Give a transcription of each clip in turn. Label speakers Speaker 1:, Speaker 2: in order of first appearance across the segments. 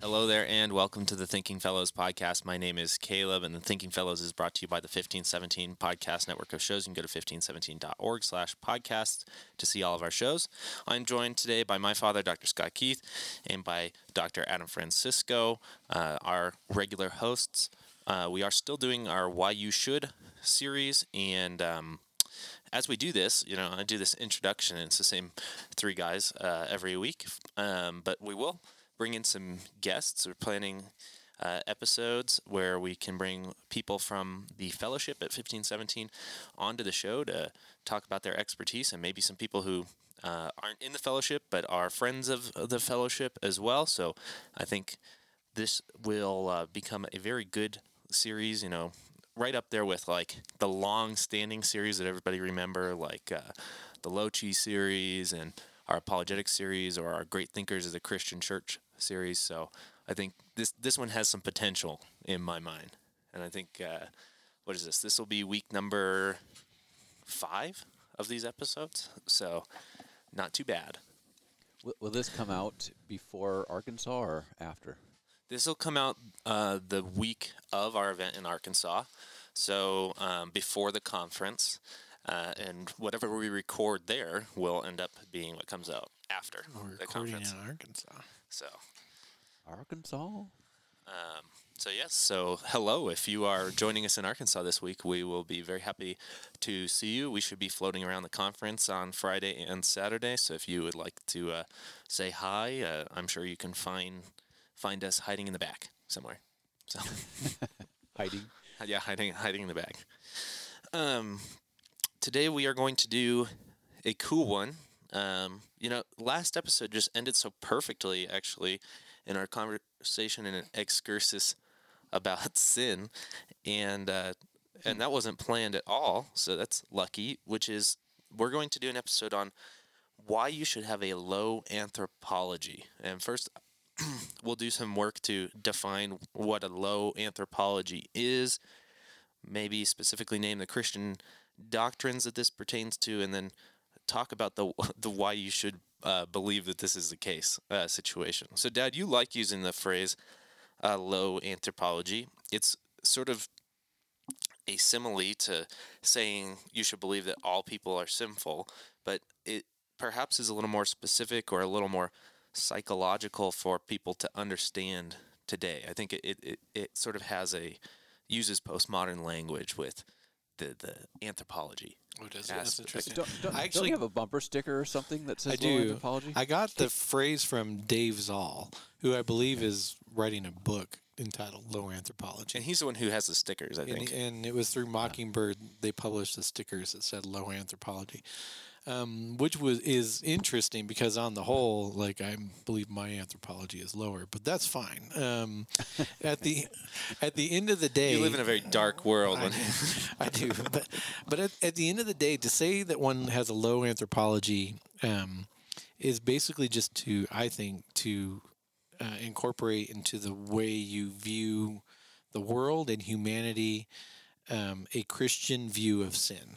Speaker 1: Hello there, and welcome to the Thinking Fellows podcast. My name is Caleb, and the Thinking Fellows is brought to you by the 1517 podcast network of shows. You can go to 1517.org/podcasts to see all of our shows. I'm joined today by my father, Dr. Scott Keith, and by Dr. Adam Francisco, our regular hosts. We are still doing our Why You Should series, and as we do this, I do this introduction, and it's the same three guys every week, but we will bring in some guests. We're planning episodes where we can bring people from the fellowship at 1517 onto the show to talk about their expertise, and maybe some people who aren't in the fellowship but are friends of the fellowship as well. So I think this will become a very good series, right up there with like the long-standing series that everybody remember, like the Lochi series and our apologetic series, or our Great Thinkers of the Christian Church series. So I think this one has some potential in my mind, and I think what is this? This will be week number 5 of these episodes, so not too bad.
Speaker 2: Will this come out before Arkansas or after?
Speaker 1: This will come out the week of our event in Arkansas, so before the conference, and whatever we record there will end up being what comes out after
Speaker 3: We're
Speaker 1: the
Speaker 3: recording
Speaker 1: conference.
Speaker 3: in Arkansas.
Speaker 1: So,
Speaker 2: Arkansas?
Speaker 1: yes. So, hello. If you are joining us in Arkansas this week, we will be very happy to see you. We should be floating around the conference on Friday and Saturday. So, if you would like to say hi, I'm sure you can find us hiding in the back somewhere. So,
Speaker 2: Hiding?
Speaker 1: yeah, hiding in the back. Today we are going to do a cool one. Last episode just ended so perfectly, actually, in our conversation in an excursus about sin, and that wasn't planned at all, so that's lucky, which is we're going to do an episode on why you should have a low anthropology. And first, we'll do some work to define what a low anthropology is, maybe specifically name the Christian doctrines that this pertains to, and then talk about the why you should believe that this is the case situation. So, Dad, you like using the phrase low anthropology. It's sort of a simile to saying you should believe that all people are sinful, but it perhaps is a little more specific or a little more psychological for people to understand today. I think it sort of uses postmodern language with the anthropology.
Speaker 3: Oh, does it?
Speaker 1: That's
Speaker 3: That's interesting.
Speaker 2: Don't you have a bumper sticker or something that says
Speaker 3: I
Speaker 2: low
Speaker 3: do.
Speaker 2: anthropology?
Speaker 3: I got the phrase from Dave Zoll, who I believe is writing a book entitled Low Anthropology.
Speaker 1: And he's the one who has the stickers, I think.
Speaker 3: And it was through Mockingbird. They published the stickers that said Low Anthropology, which is interesting because on the whole, like, I believe my anthropology is lower, but that's fine. At the end of the day,
Speaker 1: You live in a very dark world.
Speaker 3: I do, but at the end of the day, to say that one has a low anthropology is basically just to, I think, to incorporate into the way you view the world and humanity a Christian view of sin,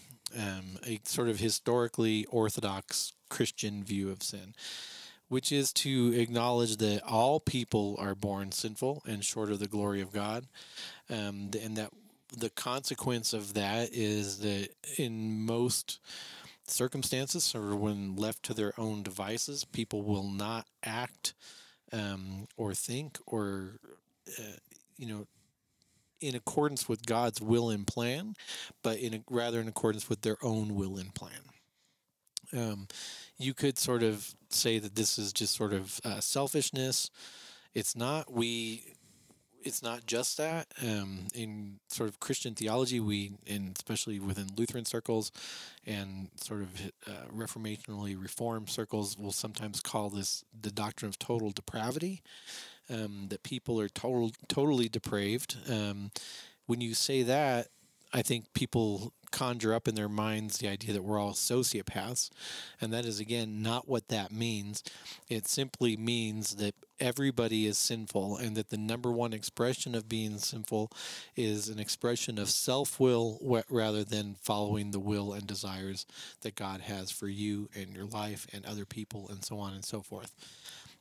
Speaker 3: a sort of historically orthodox Christian view of sin, which is to acknowledge that all people are born sinful and short of the glory of God, and that the consequence of that is that in most circumstances, or when left to their own devices, people will not act or think or in accordance with God's will and plan, but rather in accordance with their own will and plan. You could sort of say that this is just sort of selfishness. It's not. It's not just that. In sort of Christian theology, and especially within Lutheran circles and sort of reformationally reformed circles, will sometimes call this the doctrine of total depravity. That people are totally depraved. When you say that, I think people conjure up in their minds the idea that we're all sociopaths, and that is, again, not what that means. It simply means that everybody is sinful, and that the number one expression of being sinful is an expression of self-will rather than following the will and desires that God has for you and your life and other people and so on and so forth.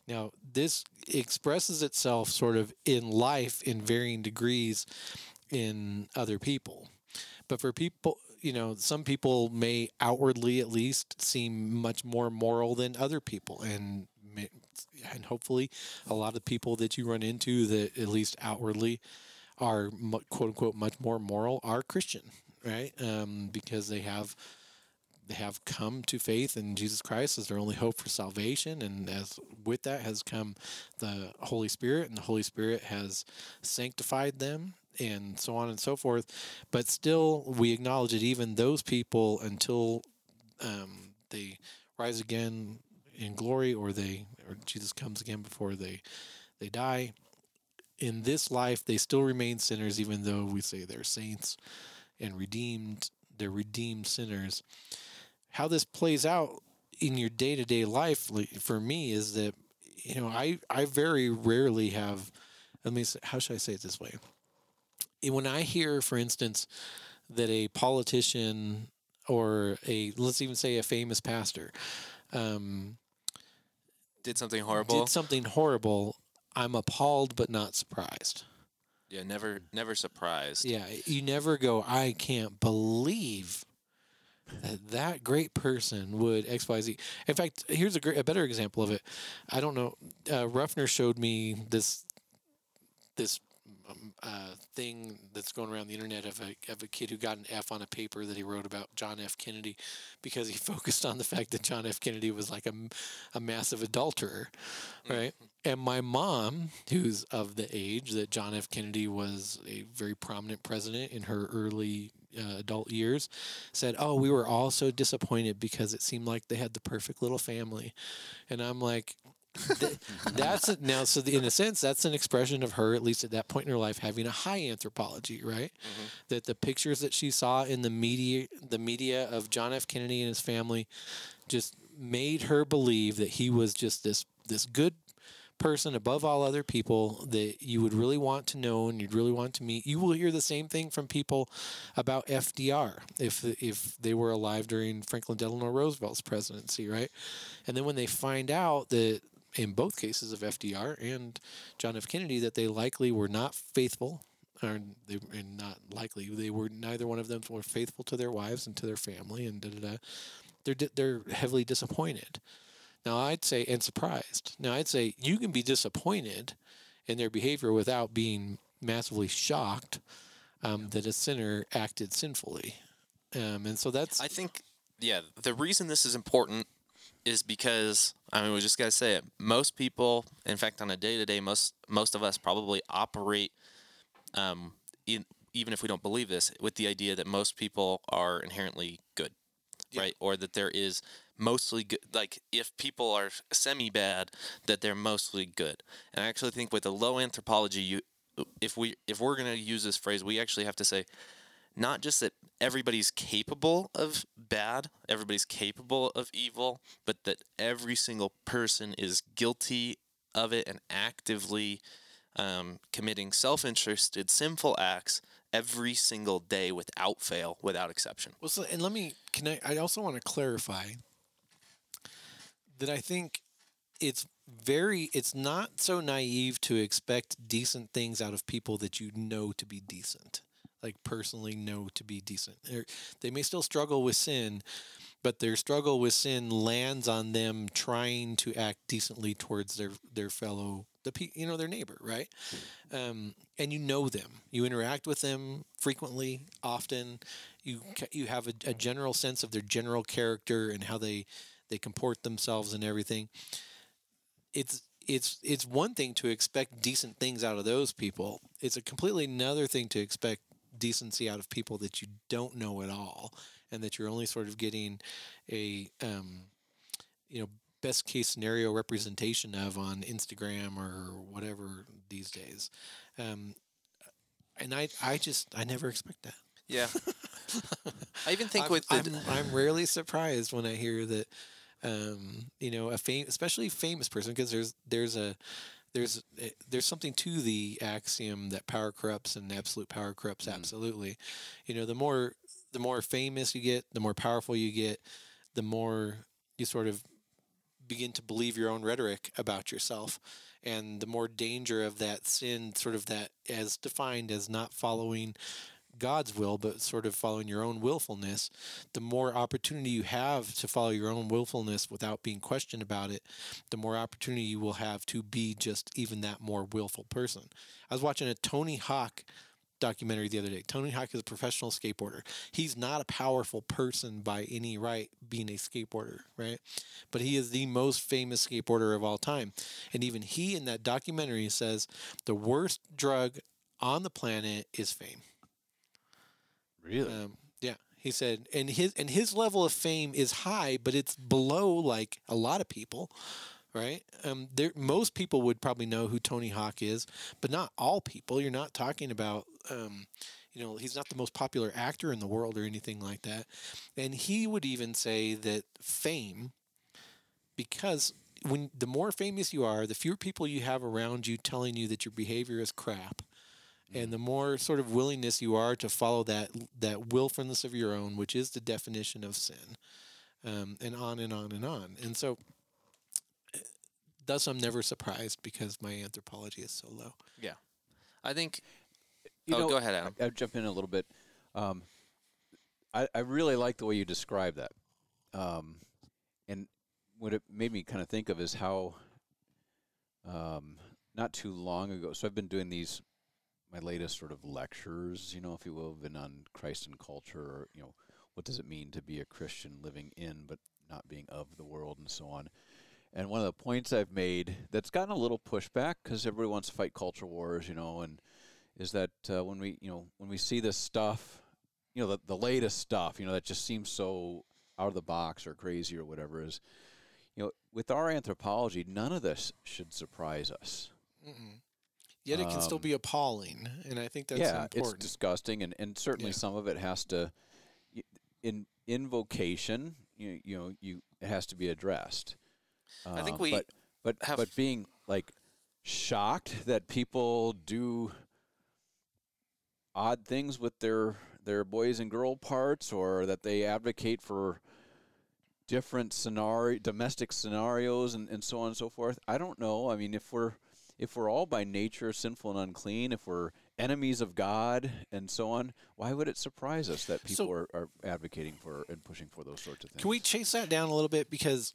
Speaker 3: Now, this expresses itself sort of in life in varying degrees in other people. But for people, some people may outwardly at least seem much more moral than other people. And hopefully a lot of people that you run into that at least outwardly are quote unquote much more moral are Christian, right? Because they have come to faith in Jesus Christ as their only hope for salvation, and as with that has come the Holy Spirit, and the Holy Spirit has sanctified them, and so on and so forth. But still, we acknowledge that even those people, until they rise again in glory, or Jesus comes again before they die, in this life they still remain sinners, even though we say they're saints and redeemed. They're redeemed sinners. How this plays out in your day-to-day life for me is that I very rarely have, how should I say it this way, when I hear, for instance, that a politician or let's even say a famous pastor
Speaker 1: Did something horrible.
Speaker 3: I'm appalled but not surprised.
Speaker 1: Yeah, never surprised.
Speaker 3: Yeah, you never go, I can't believe that great person would XYZ. In fact, here's a better example of it. I don't know. Ruffner showed me this thing that's going around the internet of a kid who got an F on a paper that he wrote about John F. Kennedy, because he focused on the fact that John F. Kennedy was like a massive adulterer, right? And my mom, who's of the age that John F. Kennedy was a very prominent president in her early adult years, said, "Oh, we were all so disappointed because it seemed like they had the perfect little family." And I'm like, now, so in a sense, that's an expression of her, at least at that point in her life, having a high anthropology, right?
Speaker 1: Mm-hmm.
Speaker 3: That the pictures that she saw in the media of John F. Kennedy and his family just made her believe that he was just this good person above all other people that you would really want to know and you'd really want to meet. You will hear the same thing from people about FDR if they were alive during Franklin Delano Roosevelt's presidency, right? And then when they find out that in both cases of FDR and John F. Kennedy that they likely were not faithful, they were, neither one of them were faithful to their wives and to their family, and they're heavily disappointed. Now I'd say, and surprised. Now I'd say you can be disappointed in their behavior without being massively shocked that a sinner acted sinfully. And so that's,
Speaker 1: I think, the reason this is important is because, we just got to say it. Most people, in fact, on a day-to-day, most of us probably operate, even if we don't believe this, with the idea that most people are inherently good, right? Or that there is mostly good, like if people are semi-bad, that they're mostly good. And I actually think with a low anthropology, if we're going to use this phrase, we actually have to say, not just that everybody's capable of bad, everybody's capable of evil, but that every single person is guilty of it and actively committing self-interested, sinful acts every single day without fail, without exception.
Speaker 3: well, so, and I also want to clarify that I think it's not so naive to expect decent things out of people that you know to be decent. Like personally know to be decent. They may still struggle with sin, but their struggle with sin lands on them trying to act decently towards their fellow, their neighbor, right? And you know them. You interact with them frequently, often. You have a general sense of their general character and how they comport themselves and everything. It's one thing to expect decent things out of those people. It's a completely another thing to expect decency out of people that you don't know at all, and that you're only sort of getting a best case scenario representation of on Instagram or whatever these days. And I never expect that.
Speaker 1: Yeah. I even think
Speaker 3: I'm rarely surprised when I hear that especially famous person, because there's something to the axiom that power corrupts and absolute power corrupts absolutely. The more famous you get, the more powerful you get, the more you sort of begin to believe your own rhetoric about yourself. And the more danger of that sin, sort of that as defined as not following God's will, but sort of following your own willfulness, the more opportunity you have to follow your own willfulness without being questioned about it, the more opportunity you will have to be just even that more willful person. I was watching a Tony Hawk documentary the other day. Tony Hawk is a professional skateboarder. He's not a powerful person by any right, being a skateboarder, right? But he is the most famous skateboarder of all time. And even he in that documentary says the worst drug on the planet is fame.
Speaker 2: Really?
Speaker 3: Yeah, he said, and his level of fame is high, but it's below like a lot of people, right? Most people would probably know who Tony Hawk is, but not all people. You're not talking about, he's not the most popular actor in the world or anything like that. And he would even say that fame, because when the more famous you are, the fewer people you have around you telling you that your behavior is crap. And the more sort of willingness you are to follow that willfulness of your own, which is the definition of sin, and on and on and on. And so, thus, I'm never surprised because my anthropology is so low.
Speaker 1: Yeah. I think...
Speaker 2: Go
Speaker 1: ahead, Adam.
Speaker 2: I'll jump in a little bit. I really like the way you describe that. And what it made me kind of think of is how not too long ago, so I've been doing my latest sort of lectures, if you will, have been on Christ and culture, or, what does it mean to be a Christian living in but not being of the world, and so on. And one of the points I've made that's gotten a little pushback because everybody wants to fight culture wars, and is that when we see this stuff, the latest stuff, that just seems so out of the box or crazy or whatever is, with our anthropology, none of this should surprise us.
Speaker 3: Mm-mm. Yet it can still be appalling, and I think that's important.
Speaker 2: It's disgusting, and certainly some of it has to, in vocation, it has to be addressed.
Speaker 1: I think we
Speaker 2: but being like shocked that people do odd things with their boys and girl parts, or that they advocate for different domestic scenarios, and so on and so forth. I don't know. I mean, if we're all by nature sinful and unclean, if we're enemies of God and so on, why would it surprise us that people are advocating for and pushing for those sorts of things?
Speaker 3: Can we chase that down a little bit? Because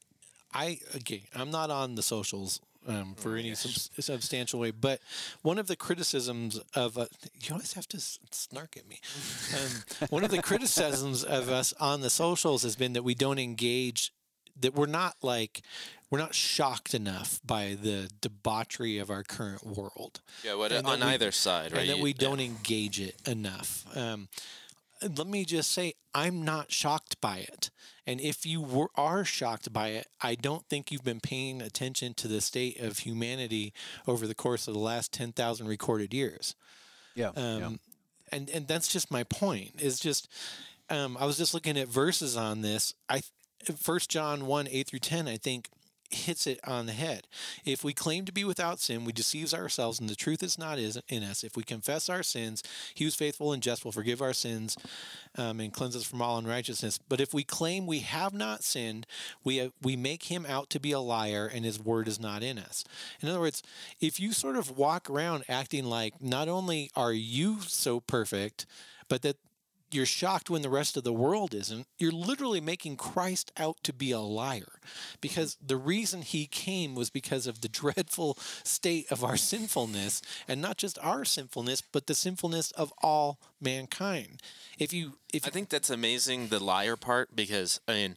Speaker 3: I'm not on the socials for any substantial way, but one of the criticisms of you always have to snark at me. One of the criticisms of us on the socials has been that we don't engage, that we're not shocked enough by the debauchery of our current world.
Speaker 1: Yeah, on either side, right?
Speaker 3: And that we don't engage it enough. Let me just say, I'm not shocked by it. And if you are shocked by it, I don't think you've been paying attention to the state of humanity over the course of the last 10,000 recorded years.
Speaker 2: Yeah.
Speaker 3: And that's just my point. Is just I was just looking at verses on this. 1 John 1, 8 through 10, I think, hits it on the head. If we claim to be without sin, we deceive ourselves, and the truth is not in us. If we confess our sins, he who's faithful and just will forgive our sins and cleanse us from all unrighteousness. But if we claim we have not sinned, we make him out to be a liar, and his word is not in us. In other words, if you sort of walk around acting like not only are you so perfect, but that you're shocked when the rest of the world isn't, you're literally making Christ out to be a liar. Because the reason he came was because of the dreadful state of our sinfulness, and not just our sinfulness, but the sinfulness of all mankind. I
Speaker 1: think that's amazing, the liar part, because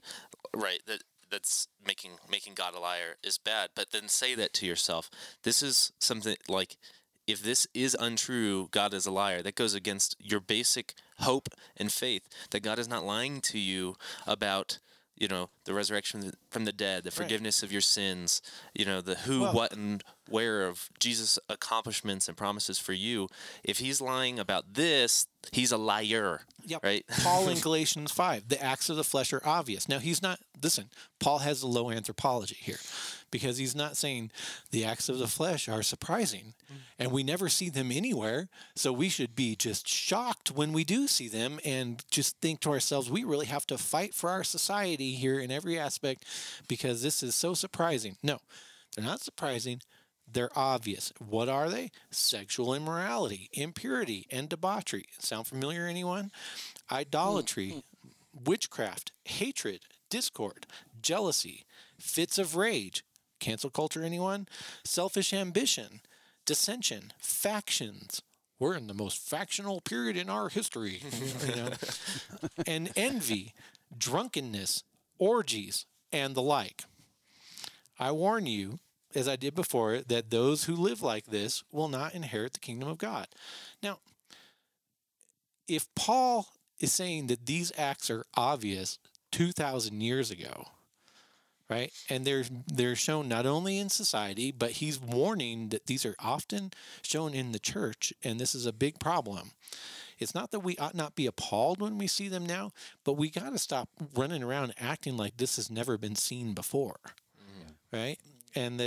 Speaker 1: that's making God a liar is bad, but then say that to yourself. This is something like, if this is untrue, God is a liar. That goes against your basic hope and faith that God is not lying to you about, the resurrection from the dead, the forgiveness of your sins, the who, what, and where of Jesus' accomplishments and promises for you. If he's lying about this, he's a liar.
Speaker 3: Yep.
Speaker 1: Right?
Speaker 3: Paul in Galatians 5, the acts of the flesh are obvious. Now, Paul has a low anthropology here, because he's not saying the acts of the flesh are surprising and we never see them anywhere. So we should be just shocked when we do see them and just think to ourselves, we really have to fight for our society here in every aspect because this is so surprising. No, they're not surprising. They're obvious. What are they? Sexual immorality, impurity, and debauchery. Sound familiar, anyone? Idolatry, witchcraft, hatred, discord, jealousy, fits of rage. Cancel culture, anyone? Selfish ambition, dissension, factions. We're in the most factional period in our history. you know? And envy, drunkenness, orgies, and the like. I warn you, as I did before, that those who live like this will not inherit the kingdom of God. Now, if Paul is saying that these acts are obvious 2,000 years ago, right, and they're shown not only in society, but he's warning that these are often shown in the church, and this is a big problem. It's not that we ought not be appalled when we see them now, but we got to stop running around acting like this has never been seen before, right? And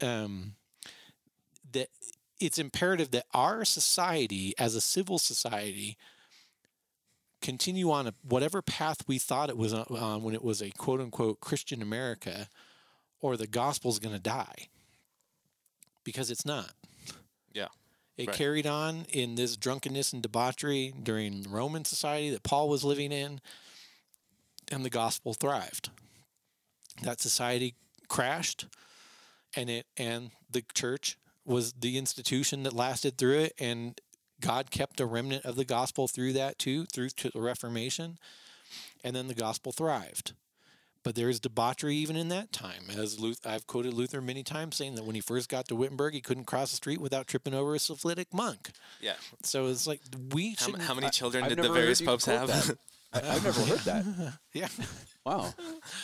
Speaker 3: that it's imperative that our society, as a civil society, continue on whatever path we thought it was on when it was a quote-unquote Christian America, or the gospel's going to die, because it's not.
Speaker 1: Yeah.
Speaker 3: It
Speaker 1: Right.
Speaker 3: carried on in this drunkenness and debauchery during the Roman society that Paul was living in, and the gospel thrived. That society crashed, and the church was the institution that lasted through it, and God kept a remnant of the gospel through that too, through to the Reformation, and then the gospel thrived. But there is debauchery even in that time. As I've quoted Luther many times saying that when he first got to Wittenberg, he couldn't cross the street without tripping over a syphilitic monk.
Speaker 1: Yeah.
Speaker 3: So it's like we
Speaker 1: How,
Speaker 3: shouldn't.
Speaker 1: how many children
Speaker 2: I've
Speaker 1: did the
Speaker 2: never
Speaker 1: various
Speaker 2: heard you
Speaker 1: popes
Speaker 2: quote
Speaker 1: have?
Speaker 2: that. I've never heard that.
Speaker 3: Yeah.
Speaker 2: Wow.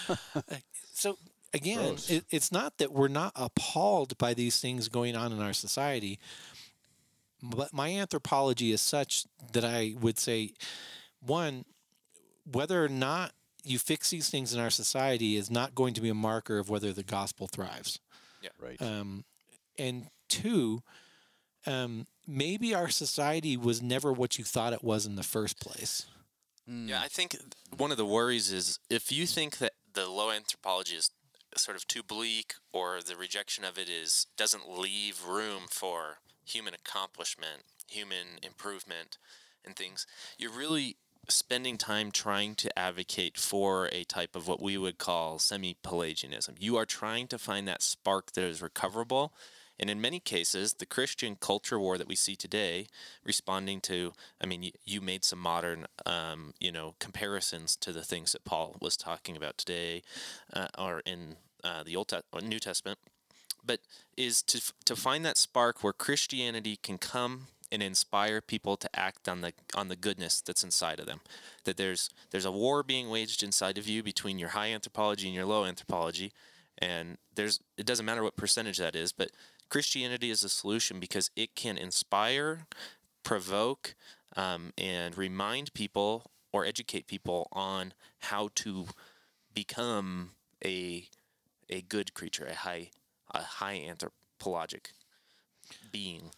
Speaker 3: So again,
Speaker 2: Gross.
Speaker 3: it's not that we're not appalled by these things going on in our society, but my anthropology is such that I would say, one, whether or not you fix these things in our society is not going to be a marker of whether the gospel thrives.
Speaker 2: Right.
Speaker 3: And two, maybe our society was never what you thought it was in the first place.
Speaker 1: Yeah, I think one of the worries is if you think that the low anthropology is sort of too bleak, or the rejection of it doesn't leave room for human accomplishment, human improvement, and things, you're really spending time trying to advocate for a type of what we would call semi-Pelagianism. You are trying to find that spark that is recoverable. And in many cases, the Christian culture war that we see today, responding to, I mean, you made some modern, comparisons to the things that Paul was talking about today, or in the or New Testament, but is to find that spark where Christianity can come and inspire people to act on the goodness that's inside of them. That there's a war being waged inside of you between your high anthropology and your low anthropology, and it doesn't matter what percentage that is, but Christianity is a solution because it can inspire, provoke, and remind people or educate people on how to become a good creature, a high anthropologic being.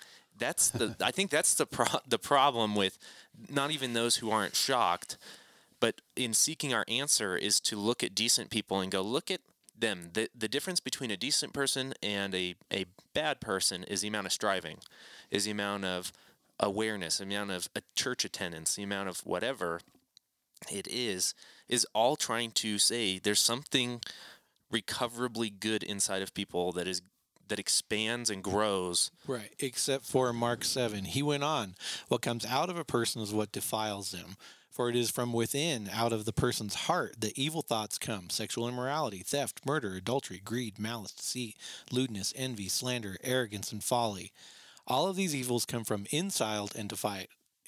Speaker 1: I think that's the problem with not even those who aren't shocked, but in seeking our answer is to look at decent people and go, look at them. The difference between a decent person and a bad person is the amount of striving, is the amount of awareness, the amount of church attendance, the amount of whatever it is all trying to say there's something recoverably good inside of people that expands and grows.
Speaker 3: Right, except for Mark 7. He went on, what comes out of a person is what defiles them. For it is from within, out of the person's heart, that evil thoughts come: sexual immorality, theft, murder, adultery, greed, malice, deceit, lewdness, envy, slander, arrogance, and folly. All of these evils come from inside and defile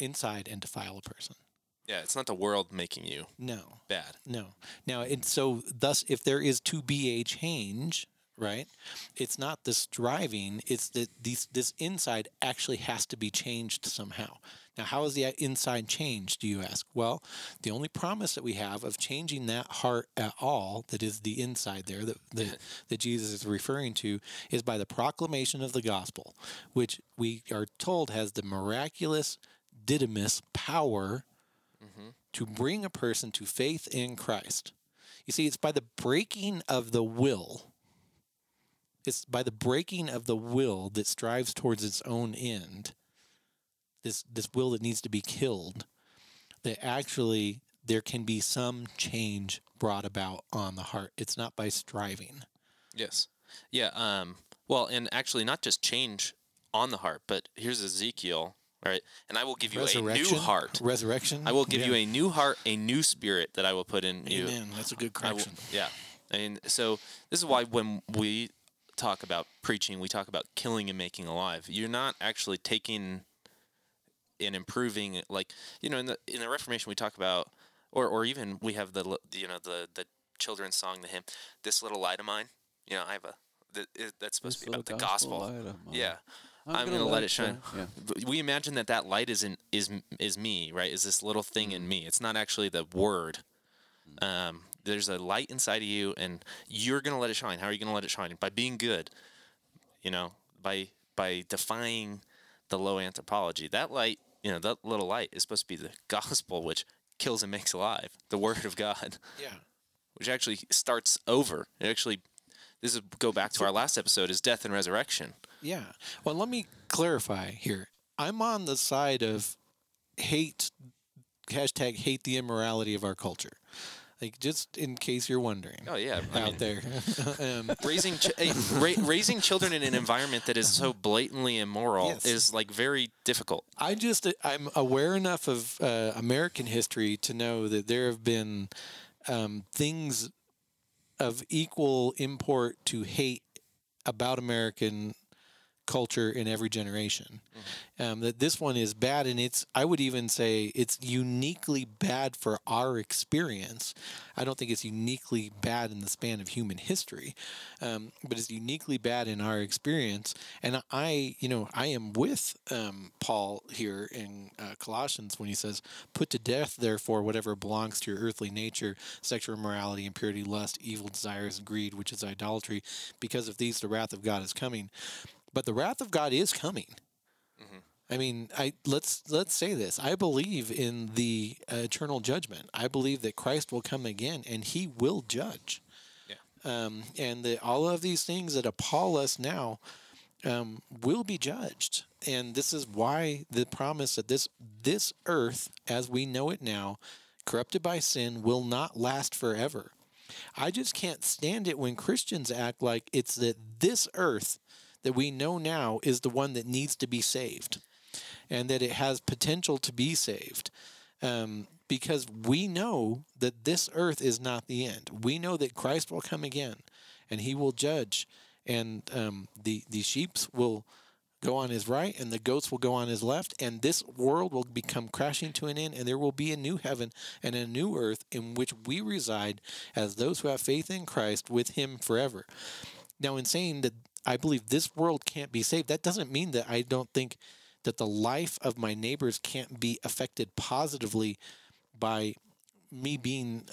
Speaker 3: a person.
Speaker 1: Yeah, it's not the world making you
Speaker 3: No,
Speaker 1: bad.
Speaker 3: no. Now, and so thus, if there is to be a change, right? It's not the striving, it's that this inside actually has to be changed somehow. Now, how is the inside changed, do you ask? Well, the only promise that we have of changing that heart at all, that is the inside there, that Jesus is referring to, is by the proclamation of the gospel, which we are told has the miraculous dynamis power to bring a person to faith in Christ. You see, it's by the breaking of the will. It's by the breaking of the will that strives towards its own end, this will that needs to be killed, that actually there can be some change brought about on the heart. It's not by striving.
Speaker 1: Yes. Yeah. Well, and actually, not just change on the heart, but here's Ezekiel, right? And I will give you a new heart.
Speaker 3: Resurrection.
Speaker 1: I will give you a new heart, a new spirit that I will put in you.
Speaker 3: Amen. That's a good correction.
Speaker 1: Yeah. And so this is why when we talk about preaching, we talk about killing and making alive. You're not actually taking and improving, like, in the Reformation we talk about, or even we have the children's song, the hymn, "This Little Light of Mine." I have that's supposed to be about the gospel. Yeah. I'm going to let it shine. Yeah. We imagine that light is me, right? Is this little thing in me. It's not actually the word. There's a light inside of you, and you're going to let it shine. How are you going to let it shine? By being good, by defying the low anthropology. That light, that little light is supposed to be the gospel, which kills and makes alive, the word of God.
Speaker 3: Yeah.
Speaker 1: Which actually starts over. This is go back to our last episode, is death and resurrection.
Speaker 3: Yeah. Well, let me clarify here. I'm on the side of hate, #hate the immorality of our culture. Like, just in case you're wondering.
Speaker 1: Oh, yeah.
Speaker 3: Out there.
Speaker 1: Raising children in an environment that is so blatantly immoral is, like, very difficult.
Speaker 3: I'm aware enough of American history to know that there have been things of equal import to hate about American culture in every generation. That this one is bad, and I would even say it's uniquely bad for our experience. I don't think it's uniquely bad in the span of human history, but it's uniquely bad in our experience. And I am with Paul here in Colossians when he says, "Put to death, therefore, whatever belongs to your earthly nature, sexual immorality, impurity, lust, evil desires, and greed, which is idolatry. Because of these, the wrath of God is coming." But the wrath of God is coming. I mean, let's say this. I believe in the eternal judgment. I believe that Christ will come again, and He will judge. Yeah. And that all of these things that appall us now will be judged. And this is why the promise that this earth, as we know it now, corrupted by sin, will not last forever. I just can't stand it when Christians act like it's that this earth that we know now is the one that needs to be saved, and that it has potential to be saved, because we know that this earth is not the end. We know that Christ will come again, and He will judge, and the sheep will go on His right, and the goats will go on His left, and this world will become crashing to an end, and there will be a new heaven and a new earth in which we reside as those who have faith in Christ with Him forever. Now, in saying that I believe this world can't be saved, that doesn't mean that I don't think that the life of my neighbors can't be affected positively by me being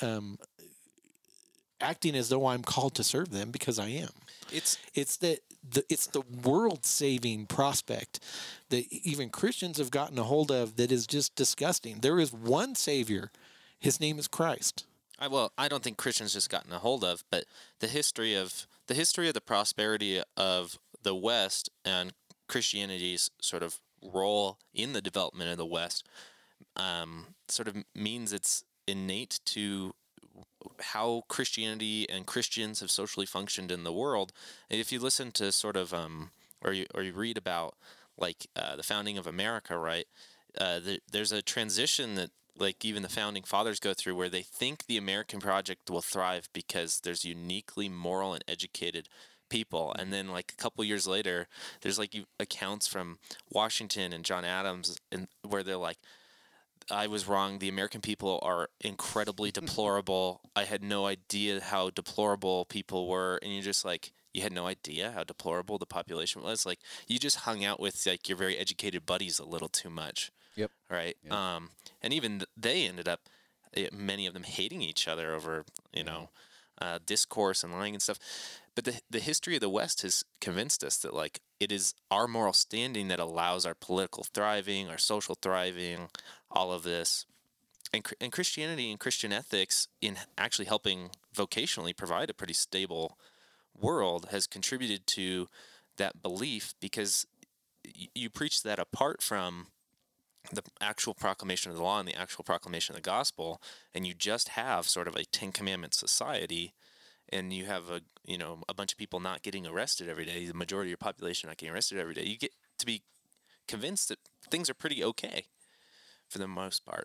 Speaker 3: acting as though I'm called to serve them, because I am. It's the world-saving prospect that even Christians have gotten a hold of that is just disgusting. There is one Savior. His name is Christ.
Speaker 1: I don't think Christians just gotten a hold of, but the history of the prosperity of the West and Christianity's sort of role in the development of the West sort of means it's innate to how Christianity and Christians have socially functioned in the world. And if you listen to sort of or you read about like the founding of America, right? There's a transition that like even the founding fathers go through where they think the American project will thrive because there's uniquely moral and educated people. And then like a couple years later, there's like accounts from Washington and John Adams and where they're like, I was wrong. The American people are incredibly deplorable. I had no idea how deplorable people were. And you're just like, you had no idea how deplorable the population was. Like, you just hung out with like your very educated buddies a little too much,
Speaker 2: Yep.
Speaker 1: right?
Speaker 2: Yep.
Speaker 1: And even they ended up, many of them hating each other over, discourse and lying and stuff. But the history of the West has convinced us that, like, it is our moral standing that allows our political thriving, our social thriving, all of this. And Christianity and Christian ethics, in actually helping vocationally provide a pretty stable world, has contributed to that belief, because you preach that apart from the actual proclamation of the law and the actual proclamation of the gospel, and you just have sort of a Ten Commandments society, and you have a bunch of people not getting arrested every day, the majority of your population not getting arrested every day, you get to be convinced that things are pretty okay for the most part.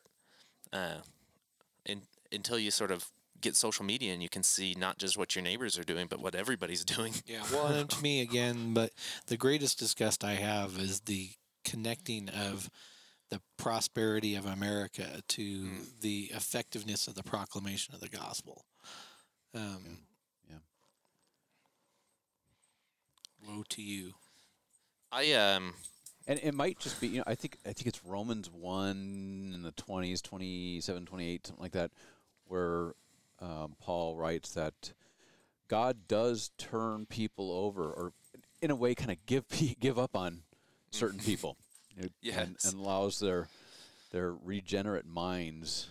Speaker 1: Until you sort of get social media and you can see not just what your neighbors are doing, but what everybody's doing.
Speaker 3: Yeah, well, and to me, again, but the greatest disgust I have is the connecting of the prosperity of America to the effectiveness of the proclamation of the gospel.
Speaker 2: Yeah.
Speaker 3: Woe to you.
Speaker 2: And it might just be, I think it's Romans 1 in the 20s, 27, 28, something like that, where Paul writes that God does turn people over, or in a way kind of give up on certain people.
Speaker 1: Yes.
Speaker 2: And allows their regenerate minds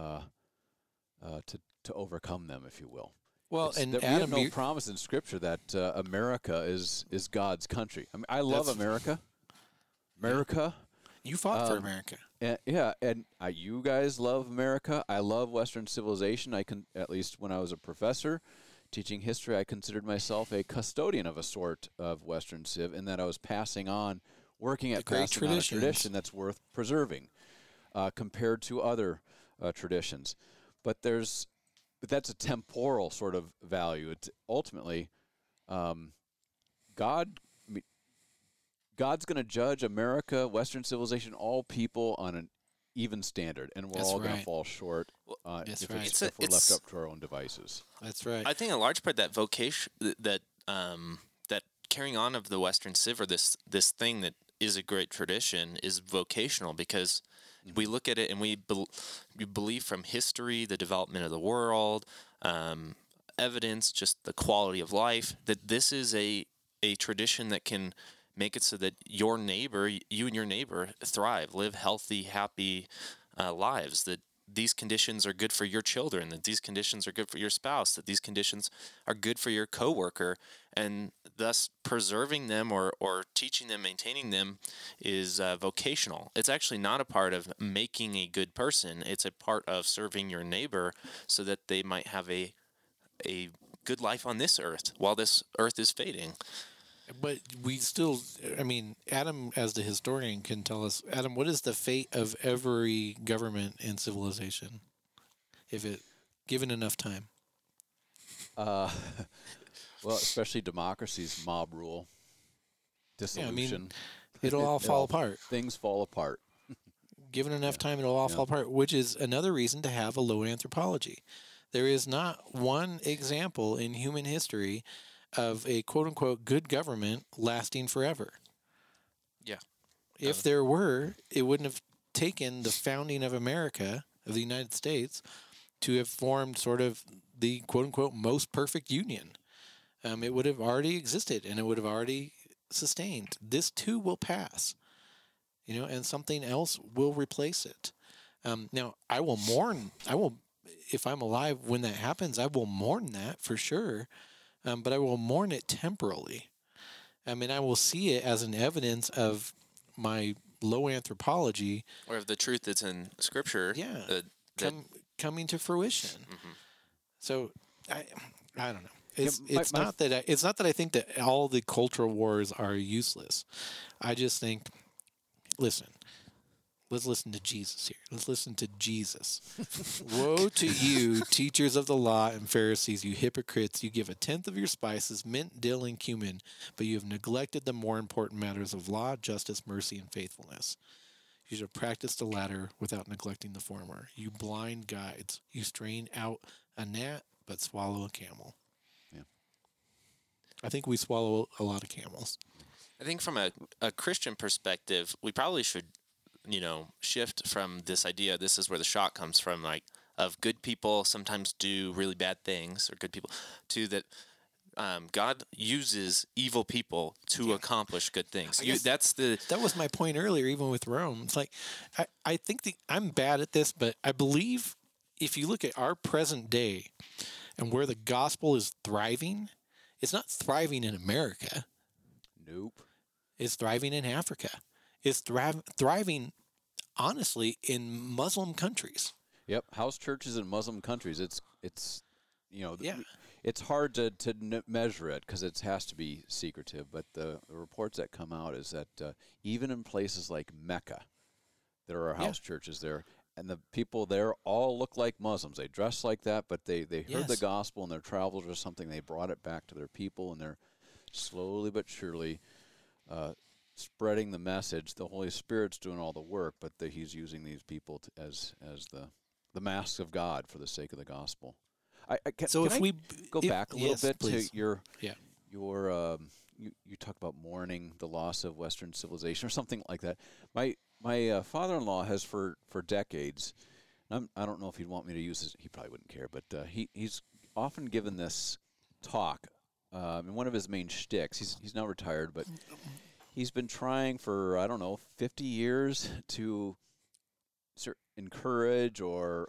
Speaker 2: to overcome them, if you will.
Speaker 3: Well,
Speaker 2: It's
Speaker 3: and
Speaker 2: that
Speaker 3: Adam,
Speaker 2: we have no promise in Scripture that America is God's country. I mean, I love America. America.
Speaker 3: you fought for America.
Speaker 2: And, you guys love America. I love Western civilization. At least when I was a professor teaching history, I considered myself a custodian of a sort of Western civ, in that I was passing on, working at passing on a tradition that's worth preserving compared to other traditions. But that's a temporal sort of value. It's ultimately God's going to judge America, Western civilization, all people on an even standard, and we're all going to fall short if we're left up to our own devices.
Speaker 3: That's right.
Speaker 1: I think a large part that vocation, that carrying on of the Western Civ, or this thing that is a great tradition, is vocational, because we look at it and we believe from history, the development of the world, evidence, just the quality of life, that this is a tradition that can make it so that you and your neighbor thrive, live healthy, happy lives, that these conditions are good for your children, that these conditions are good for your spouse, that these conditions are good for your coworker, and thus preserving them or teaching them, maintaining them is vocational. It's actually not a part of making a good person. It's a part of serving your neighbor so that they might have a good life on this earth while this earth is fading.
Speaker 3: But we still, Adam, as the historian, can tell us, Adam, what is the fate of every government and civilization, if it given enough time?
Speaker 2: Well, especially democracies, mob rule, dissolution.
Speaker 3: It'll all fall apart.
Speaker 2: Things fall apart.
Speaker 3: Given enough time, it'll all fall apart, which is another reason to have a low anthropology. There is not one example in human history of a quote-unquote good government lasting forever.
Speaker 1: Yeah.
Speaker 3: If there were, it wouldn't have taken the founding of America, of the United States, to have formed sort of the quote-unquote most perfect union. It would have already existed, and it would have already sustained. This too will pass, and something else will replace it. Now, I will mourn. If I'm alive when that happens, I will mourn that for sure. But I will mourn it temporally. I will see it as an evidence of my low anthropology,
Speaker 1: or of the truth that's in Scripture.
Speaker 3: Yeah, coming to fruition. Mm-hmm. So I don't know. It's not that I think that all the cultural wars are useless. I just think, let's listen to Jesus here. Let's listen to Jesus. Woe to you, teachers of the law and Pharisees, you hypocrites! You give 1/10 of your spices, mint, dill, and cumin, but you have neglected the more important matters of law, justice, mercy, and faithfulness. You should practice the latter without neglecting the former. You blind guides! You strain out a gnat, but swallow a camel.
Speaker 2: Yeah.
Speaker 3: I think we swallow a lot of camels.
Speaker 1: I think from a Christian perspective, we probably should, shift from this idea. This is where the shock comes from, like of good people sometimes do really bad things, or good people, to that God uses evil people to accomplish good things.
Speaker 3: That was my point earlier, even with Rome. It's like, I think I'm bad at this, but I believe if you look at our present day and where the gospel is thriving, it's not thriving in America.
Speaker 2: Nope.
Speaker 3: It's thriving in Africa. It's thriving, honestly, in Muslim countries.
Speaker 2: Yep, house churches in Muslim countries. It's
Speaker 3: Yeah.
Speaker 2: It's hard to measure it because it has to be secretive. But the reports that come out is that even in places like Mecca, there are house churches there, and the people there all look like Muslims. They dress like that, but they heard the gospel in their travels or something. They brought it back to their people, and they're slowly but surely spreading the message. The Holy Spirit's doing all the work, but He's using these people as the masks of God for the sake of the gospel. Can I go back a little bit
Speaker 3: please.
Speaker 2: to your you talk about mourning the loss of Western civilization or something like that. My father-in-law has for decades. I don't know if he'd want me to use this. He probably wouldn't care, but he's often given this talk. And one of his main shticks. He's now retired, but he's been trying for 50 years to encourage or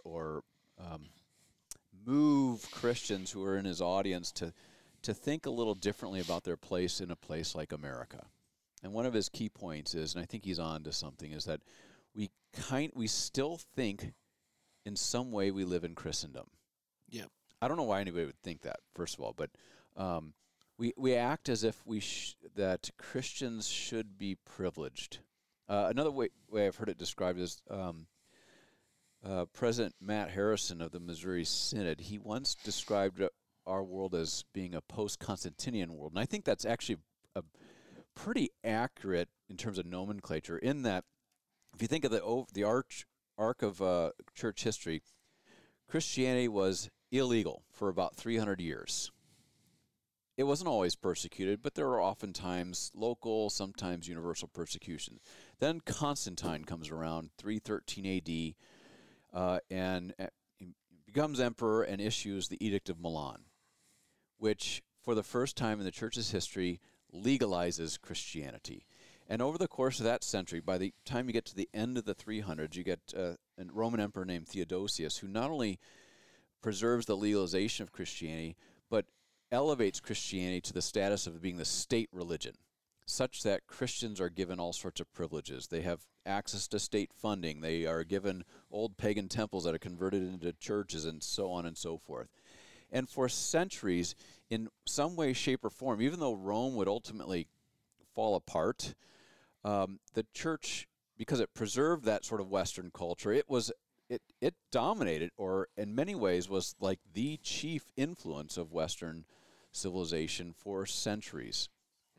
Speaker 2: move Christians who are in his audience to think a little differently about their place in a place like America. And one of his key points is, and I think he's on to something, is that we still think in some way we live in Christendom.
Speaker 3: Yeah.
Speaker 2: I don't know why anybody would think that, first of all, but we act as if that Christians should be privileged. Another way I've heard it described is President Matt Harrison of the Missouri Synod. He once described our world as being a post-Constantinian world, and I think that's actually pretty accurate in terms of nomenclature. In that, if you think of the arc of church history, Christianity was illegal for about 300 years. It wasn't always persecuted, but there were oftentimes local, sometimes universal persecution. Then Constantine comes around, 313 A.D., and he becomes emperor and issues the Edict of Milan, which, for the first time in the church's history, legalizes Christianity. And over the course of that century, by the time you get to the end of the 300s, you get a Roman emperor named Theodosius, who not only preserves the legalization of Christianity, but elevates Christianity to the status of being the state religion, such that Christians are given all sorts of privileges. They have access to state funding. They are given old pagan temples that are converted into churches, and so on and so forth. And for centuries, in some way, shape, or form, even though Rome would ultimately fall apart, the church, because it preserved that sort of Western culture, it dominated, or in many ways was like the chief influence of Western civilization for centuries.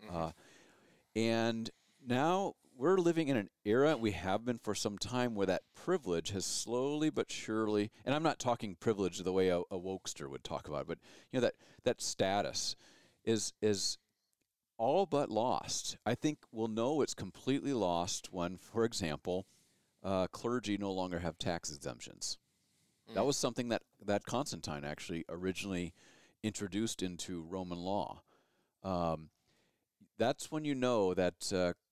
Speaker 2: And now we're living in an era, we have been for some time, where that privilege has slowly but surely, and I'm not talking privilege the way a wokester would talk about it, but that status is all but lost. I think we'll know it's completely lost when, for example, clergy no longer have tax exemptions. That was something that Constantine actually originally introduced into Roman law. That's when you know that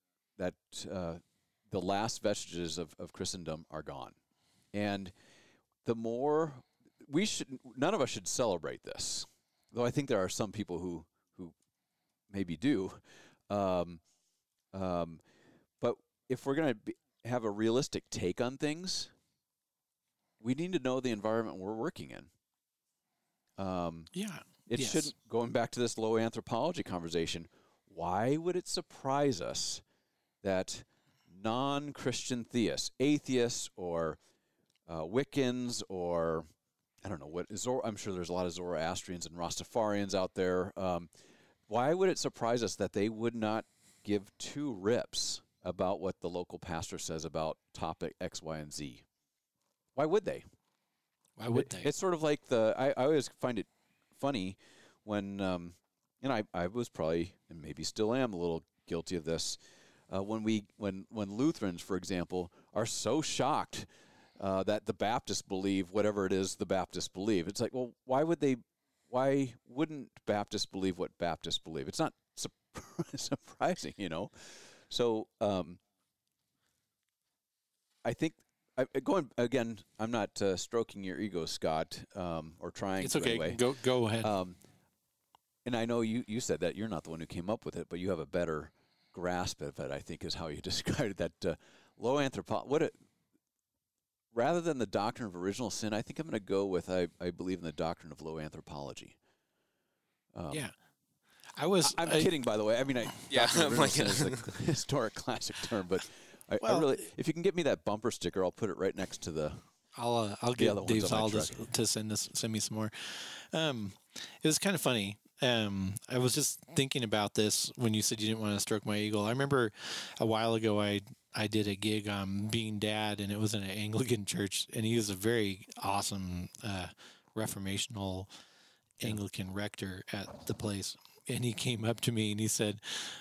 Speaker 2: the last vestiges of Christendom are gone. And the more none of us should celebrate this, though I think there are some people who maybe do. But if we're going to have a realistic take on things, we need to know the environment we're working in. It shouldn't, going back to this low anthropology conversation, why would it surprise us that non-Christian theists, atheists, or Wiccans, or I don't know what, I'm sure there's a lot of Zoroastrians and Rastafarians out there. Why would it surprise us that they would not give two rips about what the local pastor says about topic X, Y, and Z? Why would they?
Speaker 3: Why would they?
Speaker 2: It's sort of like I always find it funny when and I was probably, and maybe still am, a little guilty of this. When Lutherans, for example, are so shocked that the Baptists believe whatever it is the Baptists believe, it's like, well, why wouldn't Baptists believe what Baptists believe? It's not surprising, you know. So I think. Going again, I'm not stroking your ego, Scott, or trying.
Speaker 3: It's
Speaker 2: to
Speaker 3: okay.
Speaker 2: Anyway.
Speaker 3: Go ahead.
Speaker 2: And I know you said that you're not the one who came up with it, but you have a better grasp of it, I think, is how you described it. That low anthropology. Rather than the doctrine of original sin, I think I'm going to go with I believe in the doctrine of low anthropology.
Speaker 3: Yeah.
Speaker 2: I'm kidding, by the way. I mean, doctrine of original sin is a historic classic term, but I really, if you can get me that bumper sticker, I'll put it right next to the.
Speaker 3: I'll get Dave Saul to send me some more. It was kind of funny. I was just thinking about this when you said you didn't want to stroke my ego. I remember a while ago I did a gig on being dad, and it was in an Anglican church, and he was a very awesome reformational Anglican rector at the place. And he came up to me and he said,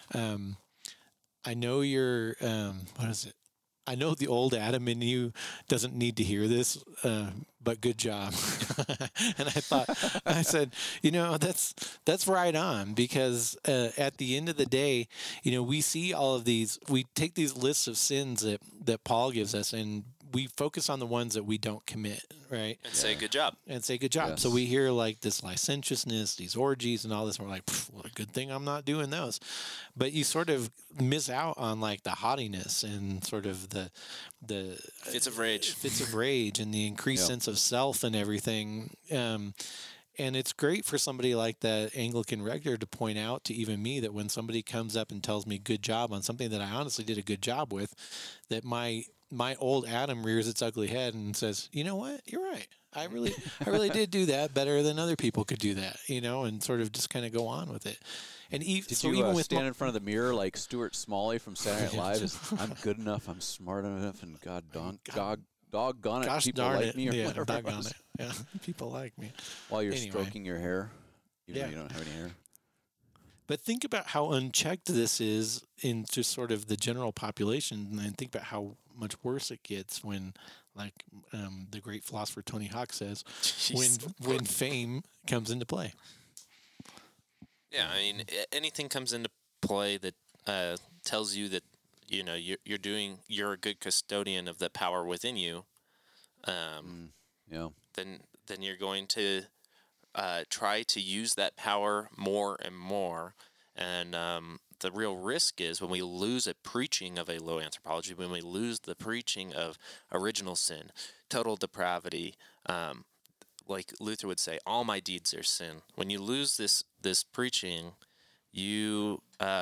Speaker 3: I know you're, what is it? I know the old Adam in you doesn't need to hear this, but good job. And I said, you know, that's right on, because at the end of the day, you know, we see all of these, we take these lists of sins that Paul gives us, and we focus on the ones that we don't commit, right?
Speaker 1: And say good job.
Speaker 3: And say good job.
Speaker 2: Yes.
Speaker 3: So we hear like this licentiousness, these orgies and all this, and we're like, well, good thing I'm not doing those. But you sort of miss out on like the haughtiness and sort of the
Speaker 1: Fits of rage
Speaker 3: and the increased sense of self and everything. And it's great for somebody like that Anglican rector to point out to even me that when somebody comes up and tells me good job on something that I honestly did a good job with, that my old Adam rears its ugly head and says, you know what, you're right. I really did do that better than other people could do that, you know, and sort of just kind of go on with it. And
Speaker 2: Did
Speaker 3: so
Speaker 2: you
Speaker 3: even with
Speaker 2: stand in front of the mirror like Stuart Smalley from Saturday Night Live? I'm good enough, I'm smart enough, and doggone it,
Speaker 3: gosh
Speaker 2: people
Speaker 3: darn
Speaker 2: like
Speaker 3: it,
Speaker 2: me. Or
Speaker 3: yeah,
Speaker 2: whatever it
Speaker 3: doggone
Speaker 2: was.
Speaker 3: it, yeah, people like me.
Speaker 2: While you're
Speaker 3: Anyway.
Speaker 2: stroking your hair, even though
Speaker 3: Yeah.
Speaker 2: you don't have any hair.
Speaker 3: But think about how unchecked this is in just sort of the general population, and then think about how much worse it gets when, like the great philosopher Tony Hawk says, when fame comes into play.
Speaker 1: Yeah, I mean, anything comes into play that tells you that, you know, you're a good custodian of the power within you.
Speaker 2: Yeah.
Speaker 1: Then you're going to try to use that power more and more. And the real risk is when we lose a preaching of a low anthropology, when we lose the preaching of original sin, total depravity, like Luther would say, all my deeds are sin. When you lose this preaching, you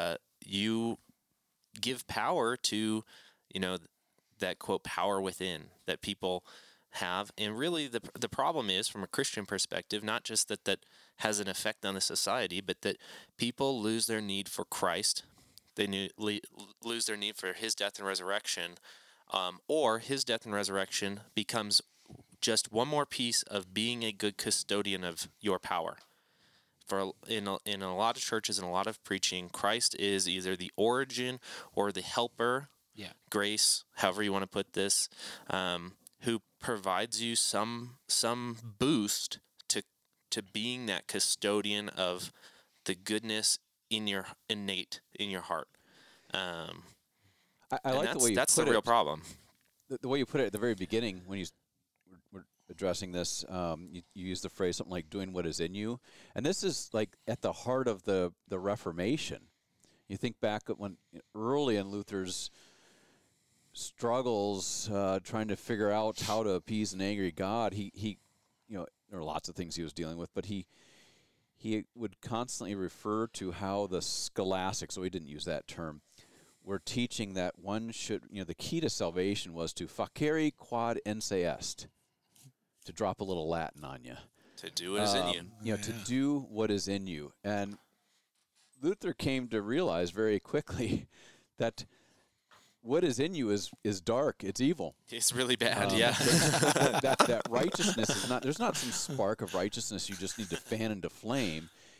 Speaker 1: give power to, you know, that quote power within that people have. And really the problem is, from a Christian perspective, not just that has an effect on the society, but that people lose their need for Christ. They lose their need for his death and resurrection, or his death and resurrection becomes just one more piece of being a good custodian of your power. In a lot of churches and a lot of preaching, Christ is either the origin or the helper, grace, however you want to put this, who provides you some boost to being that custodian of the goodness innate in your heart.
Speaker 2: I like the way you
Speaker 1: that's
Speaker 2: put
Speaker 1: the real problem.
Speaker 2: The way you put it at the very beginning when you were addressing this, you used the phrase something like doing what is in you. And this is like at the heart of the Reformation. You think back at when early in Luther's struggles trying to figure out how to appease an angry God, he you know, there were lots of things he was dealing with, but he would constantly refer to how the scholastics, so he didn't use that term, were teaching that one should, you know, the key to salvation was to facere quod ense est, to drop a little Latin on you.
Speaker 1: To do what is in you.
Speaker 2: You know, to do what is in you. And Luther came to realize very quickly that what is in you is dark. It's evil.
Speaker 1: It's really bad,
Speaker 2: that righteousness is not, there's not some spark of righteousness you just need to fan into flame.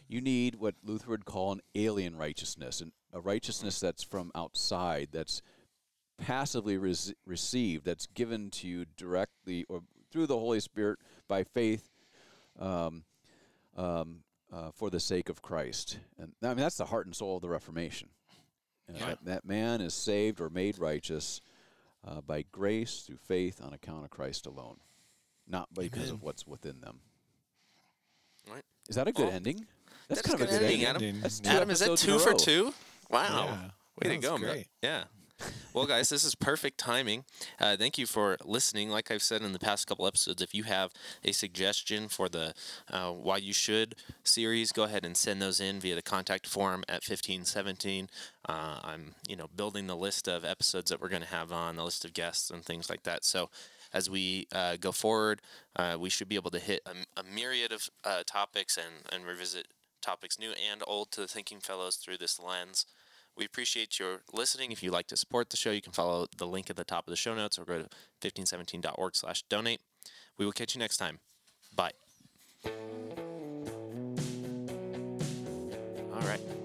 Speaker 2: You need what Luther would call an alien righteousness, and a righteousness that's from outside, that's passively received, that's given to you directly or through the Holy Spirit by faith, um, for the sake of Christ. And I mean, that's the heart and soul of the Reformation. That man is saved or made righteous by grace through faith on account of Christ alone, not because of what's within them.
Speaker 1: Right.
Speaker 2: Is that a good ending?
Speaker 1: That's
Speaker 2: kind of a good
Speaker 1: ending,
Speaker 2: ending.
Speaker 1: Adam.
Speaker 2: That's
Speaker 1: Adam, is that
Speaker 2: episodes in a
Speaker 1: 2 for
Speaker 2: row.
Speaker 1: 2? Wow.
Speaker 3: Yeah,
Speaker 1: Way to
Speaker 3: that
Speaker 1: go,
Speaker 3: was
Speaker 1: man.
Speaker 3: great.
Speaker 1: Yeah. Well, guys, this is perfect timing. Thank you for listening. Like I've said in the past couple episodes, if you have a suggestion for the Why You Should series, go ahead and send those in via the contact form at 1517. I'm, building the list of episodes that we're going to have on, the list of guests and things like that. So as we go forward, we should be able to hit a myriad of topics and revisit topics new and old to the Thinking Fellows through this lens. We appreciate your listening. If you'd like to support the show, you can follow the link at the top of the show notes or go to 1517.org/donate. We will catch you next time. Bye. All right.